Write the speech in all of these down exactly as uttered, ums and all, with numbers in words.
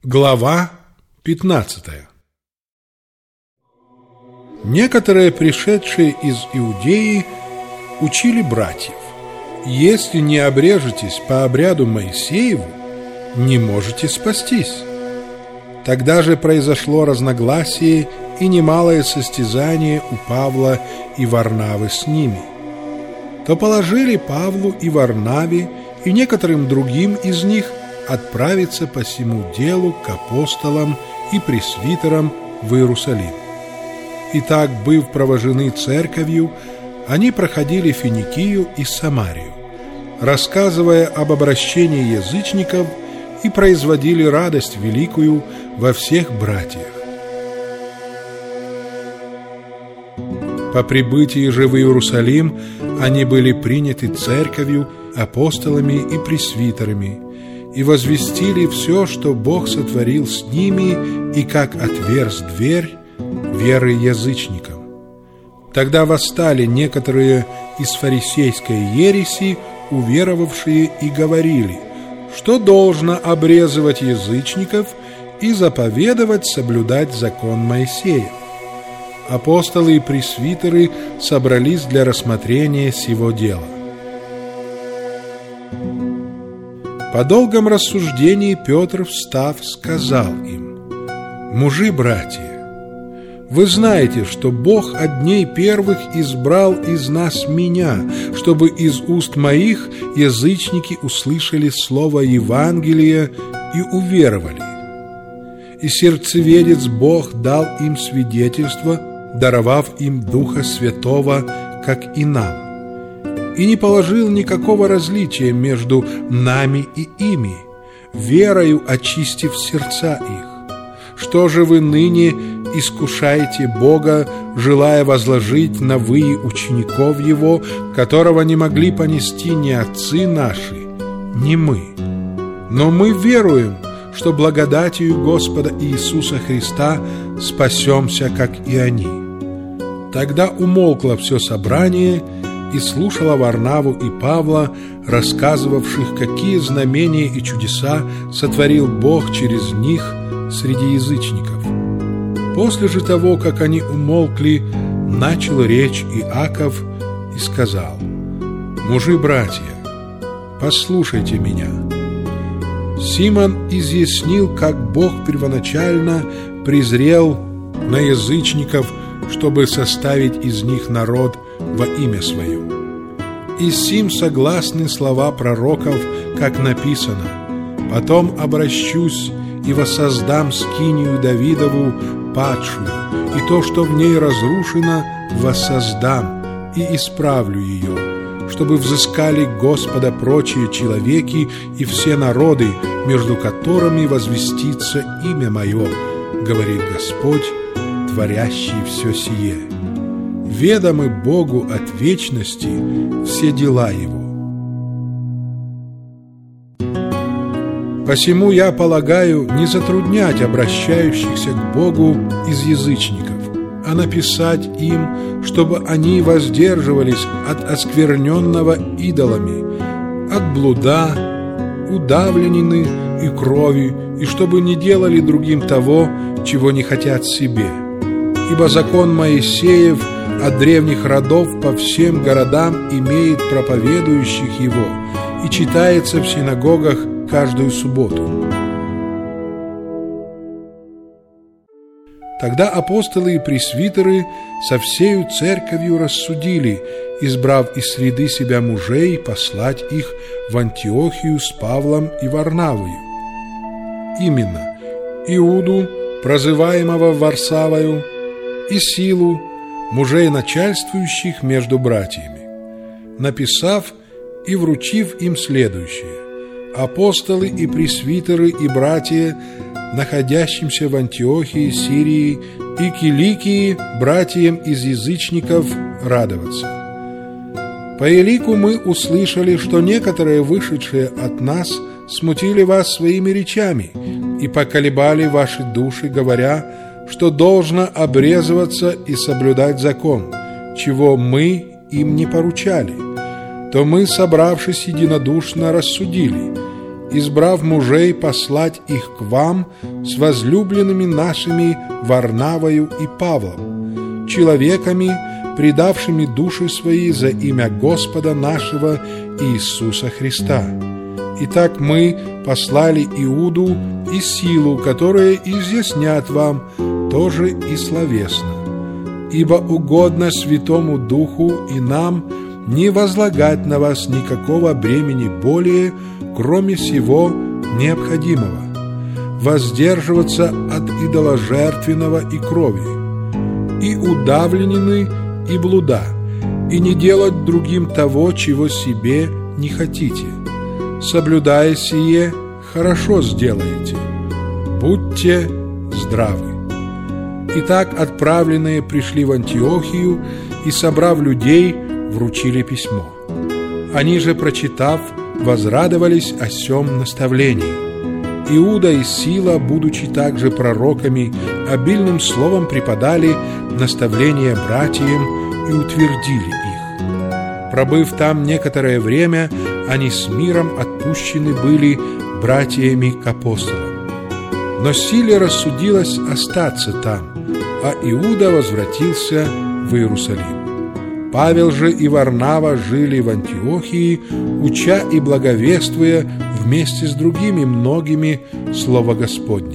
Глава пятнадцатая. Некоторые, пришедшие из Иудеи, учили братьев: если не обрежетесь по обряду Моисееву, не можете спастись. Тогда же произошло разногласие и немалое состязание у Павла и Варнавы с ними. То положили Павлу и Варнаве и некоторым другим из них отправиться по сему делу к апостолам и пресвитерам в Иерусалим. Итак, быв провожены церковью, они проходили Финикию и Самарию, рассказывая об обращении язычников, и производили радость великую во всех братьях. По прибытии же в Иерусалим они были приняты церковью, апостолами и пресвитерами, и возвестили все, что Бог сотворил с ними, и как отверз дверь веры язычникам. Тогда восстали некоторые из фарисейской ереси, уверовавшие, и говорили, что должно обрезывать язычников и заповедовать соблюдать закон Моисеев. Апостолы и пресвитеры собрались для рассмотрения сего дела. По долгом рассуждении Петр, встав, сказал им: «Мужи, братья, вы знаете, что Бог от дней первых избрал из нас меня, чтобы из уст моих язычники услышали слово Евангелия и уверовали. И сердцеведец Бог дал им свидетельство, даровав им Духа Святого, как и нам, и не положил никакого различия между нами и ими, верою очистив сердца их. Что же вы ныне искушаете Бога, желая возложить на выи учеников Его, которого не могли понести ни отцы наши, ни мы? Но мы веруем, что благодатью Господа Иисуса Христа спасемся, как и они». Тогда умолкло все собрание и слушала Варнаву и Павла, рассказывавших, какие знамения и чудеса сотворил Бог через них среди язычников. После же того, как они умолкли, начал речь Иаков и сказал: «Мужи, братья, послушайте меня. Симон изъяснил, как Бог первоначально презрел на язычников, чтобы составить из них народ во имя Свое. И сим согласны слова пророков, как написано: «Потом обращусь и воссоздам скинию Давидову падшую, и то, что в ней разрушено, воссоздам и исправлю ее, чтобы взыскали Господа прочие человеки и все народы, между которыми возвестится имя Мое, говорит Господь, творящий все сие. Ведомы Богу от вечности все дела Его». Посему я полагаю не затруднять обращающихся к Богу из язычников, а написать им, чтобы они воздерживались от оскверненного идолами, от блуда, удавленины и крови, и чтобы не делали другим того, чего не хотят себе. Ибо закон Моисеев от древних родов по всем городам имеет проповедующих его и читается в синагогах каждую субботу. Тогда апостолы и пресвитеры со всею церковью рассудили, избрав из среды себя мужей, послать их в Антиохию с Павлом и Варнавою. Именно Иуду, прозываемого Варсавою, и Силу, мужей начальствующих между братьями, написав и вручив им следующее: апостолы и пресвитеры и братья, находящимся в Антиохии, Сирии и Киликии, братьям из язычников радоваться. По елику мы услышали, что некоторые, вышедшие от нас, смутили вас своими речами и поколебали ваши души, говоря, что должно обрезываться и соблюдать закон, чего мы им не поручали. То мы, собравшись единодушно, рассудили: избрав мужей, послать их к вам с возлюбленными нашими Варнавою и Павлом, человеками, предавшими души свои за имя Господа нашего Иисуса Христа. Итак, мы послали Иуду и Силу, которые изъяснят вам тоже и словесно. Ибо угодно Святому Духу и нам не возлагать на вас никакого бремени более, кроме всего необходимого, воздерживаться от идоложертвенного и крови, и удавленины, и блуда, и не делать другим того, чего себе не хотите. Соблюдая сие, хорошо сделаете. Будьте здравы. Итак, отправленные пришли в Антиохию и, собрав людей, вручили письмо. Они же, прочитав, возрадовались о сем наставлении. Иуда и Сила, будучи также пророками, обильным словом преподали наставления братьям и утвердили их. Пробыв там некоторое время, они с миром отпущены были братьями к апостолам. Но Силе рассудилось остаться там, а Иуда возвратился в Иерусалим. Павел же и Варнава жили в Антиохии, уча и благовествуя вместе с другими многими Слово Господне.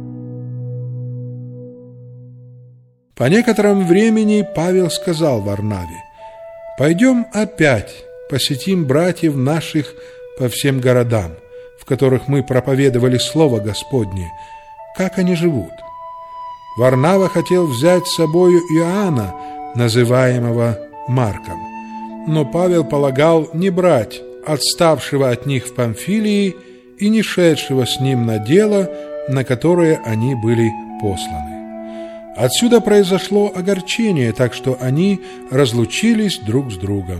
По некотором времени Павел сказал Варнаве: «Пойдем опять посетим братьев наших по всем городам, в которых мы проповедовали Слово Господне, как они живут». Варнава хотел взять с собою Иоанна, называемого Марком, но Павел полагал не брать отставшего от них в Памфилии и не шедшего с ним на дело, на которое они были посланы. Отсюда произошло огорчение, так что они разлучились друг с другом.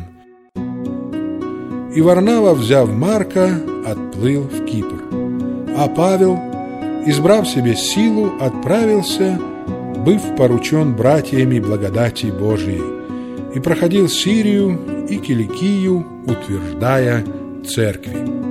И Варнава, взяв Марка, отплыл в Кипр. А Павел, избрав себе Силу, отправился, быв поручен братьями благодати Божией, и проходил Сирию и Киликию, утверждая церкви.